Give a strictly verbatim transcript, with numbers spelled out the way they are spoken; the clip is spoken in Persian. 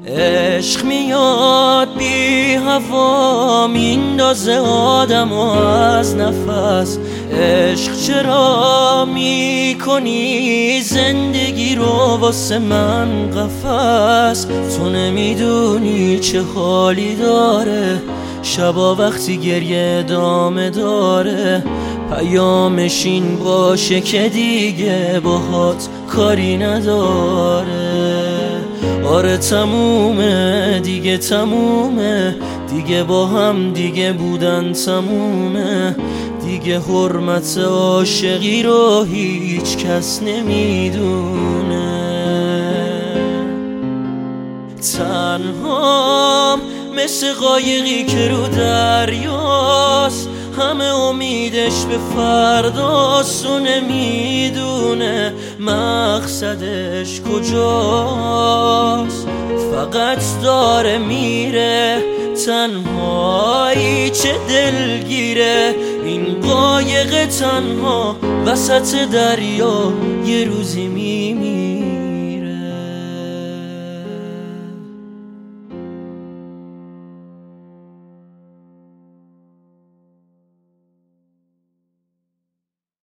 عشق میاد بی هوا میندازه آدم و از نفس. عشق چرا میکنی زندگی رو واسه من قفس؟ تو نمیدونی چه حالی داره شبا وقتی گریه ادامه داره. پیامش این باشه که دیگه باهات کاری نداره. آره تمومه دیگه، تمومه دیگه، با هم دیگه بودن تمومه دیگه. حرمت عاشقی رو هیچ کس نمیدونه. تنهام مثل قایقی که رو دریاست، همه امیدش به فرداست و نمیدونه مقصدش کجاست. فقط داره میره تنهایی، چه دلگیره این قایق تنها وسط دریا. یه روزی میمیره.